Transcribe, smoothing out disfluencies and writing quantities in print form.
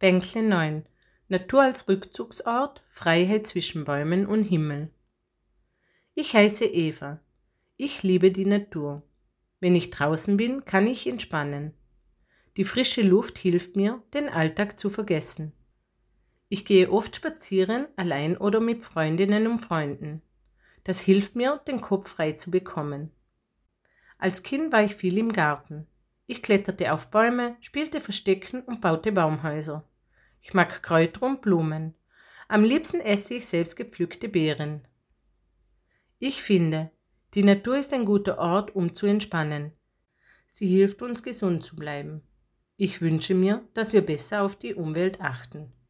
Bänkle 9. Natur als Rückzugsort, Freiheit zwischen Bäumen und Himmel. Ich heiße Eva. Ich liebe die Natur. Wenn ich draußen bin, kann ich entspannen. Die frische Luft hilft mir, den Alltag zu vergessen. Ich gehe oft spazieren, allein oder mit Freundinnen und Freunden. Das hilft mir, den Kopf frei zu bekommen. Als Kind war ich viel im Garten. Ich kletterte auf Bäume, spielte Verstecken und baute Baumhäuser. Ich mag Kräuter und Blumen. Am liebsten esse ich selbst gepflückte Beeren. Ich finde, die Natur ist ein guter Ort, um zu entspannen. Sie hilft uns, gesund zu bleiben. Ich wünsche mir, dass wir besser auf die Umwelt achten.